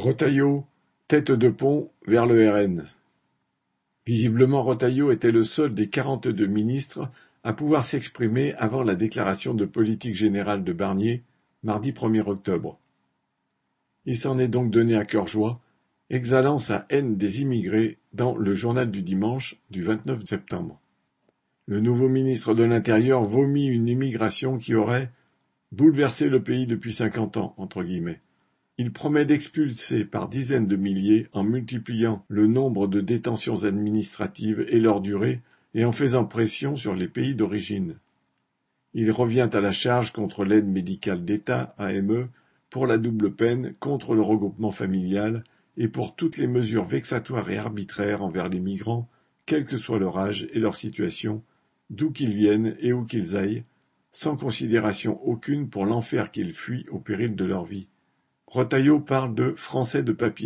Retailleau, tête de pont vers le RN. Visiblement Retailleau était le seul des 42 ministres à pouvoir s'exprimer avant la déclaration de politique générale de Barnier, mardi 1er octobre. Il s'en est donc donné à cœur joie, exhalant sa haine des immigrés dans le Journal du dimanche du 29 septembre. Le nouveau ministre de l'Intérieur vomit une immigration qui aurait « bouleversé le pays depuis 50 ans ». Il promet d'expulser par dizaines de milliers en multipliant le nombre de détentions administratives et leur durée et en faisant pression sur les pays d'origine. Il revient à la charge contre l'aide médicale d'État, AME, pour la double peine, contre le regroupement familial et pour toutes les mesures vexatoires et arbitraires envers les migrants, quel que soit leur âge et leur situation, d'où qu'ils viennent et où qu'ils aillent, sans considération aucune pour l'enfer qu'ils fuient au péril de leur vie. Retailleau parle de « Français de papier »,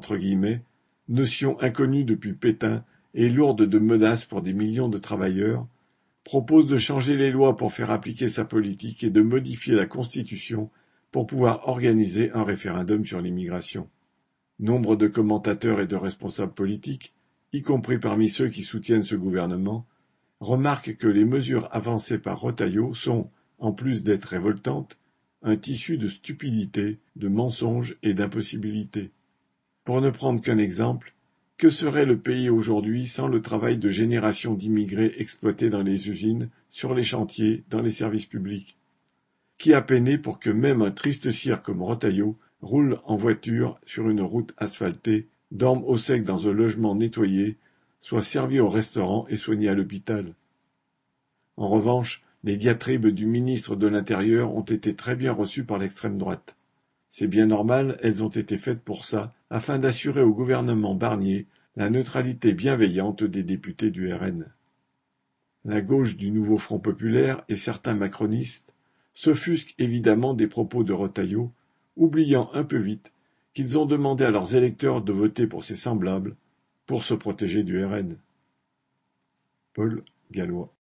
notion inconnue depuis Pétain et lourde de menaces pour des millions de travailleurs, propose de changer les lois pour faire appliquer sa politique et de modifier la Constitution pour pouvoir organiser un référendum sur l'immigration. Nombre de commentateurs et de responsables politiques, y compris parmi ceux qui soutiennent ce gouvernement, remarquent que les mesures avancées par Retailleau sont, en plus d'être révoltantes, un tissu de stupidité, de mensonges et d'impossibilités. Pour ne prendre qu'un exemple, que serait le pays aujourd'hui sans le travail de générations d'immigrés exploités dans les usines, sur les chantiers, dans les services publics? Qui a peiné pour que même un triste cire comme Retailleau roule en voiture sur une route asphaltée, dorme au sec dans un logement nettoyé, soit servi au restaurant et soigné à l'hôpital? En revanche, les diatribes du ministre de l'Intérieur ont été très bien reçues par l'extrême droite. C'est bien normal, elles ont été faites pour ça, afin d'assurer au gouvernement Barnier la neutralité bienveillante des députés du RN. La gauche du nouveau Front populaire et certains macronistes s'offusquent évidemment des propos de Retailleau, oubliant un peu vite qu'ils ont demandé à leurs électeurs de voter pour ses semblables pour se protéger du RN. Paul Gallois.